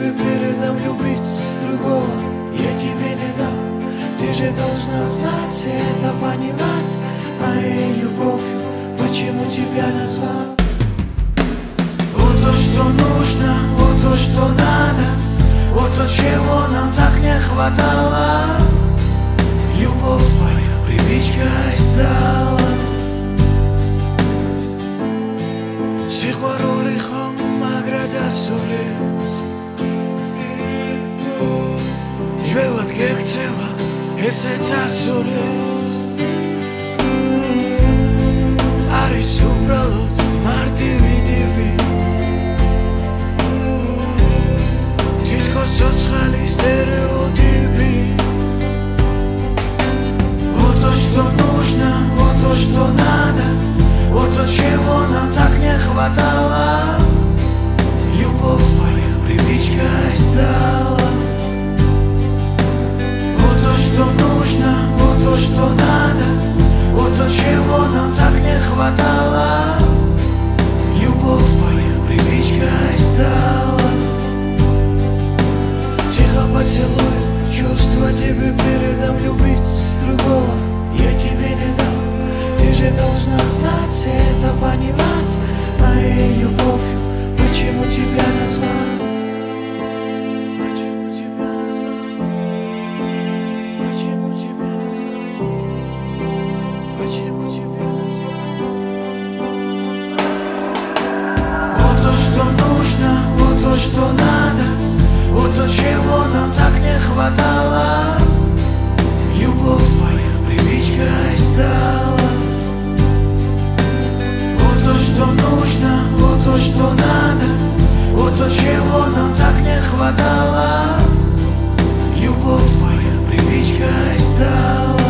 тебе передам любить другого, я тебе не дам. Ты же должна знать и это понимать, моей любовью, почему тебя назвал. Вот то, что нужно, вот то, что надо, вот то, чего нам так не хватало. Любовь моя привычкой стала. Сихварули хом аграда сулиус Жвеват гекцева эсеца сулиус Арис убралут мартиви типи Титко соцхали стереотипи. Вот то, что нужно, вот то, что надо, вот то, чего нам так не хватало. Любовь моя привычкой стала. Вот то, что нужно, вот то, что надо, вот то, чего нам так не хватало. Любовь моя привычкой стала. Тихо поцелуй, чувства тебе передам, любить другого я тебе не дам. Ты же должна знать и это понимать, моей любовью, почему тебя назвал. Почему тебя назвал. Почему тебя назвал. Почему тебя назвал. Вот то, что нужно, вот то, что надо, вот то, чего нам так не хватало. Любовь моя привычкой стала. Вот то, что нужно, вот то, что надо, вот то, чего нам так не хватало. Любовь моя привычкой стала.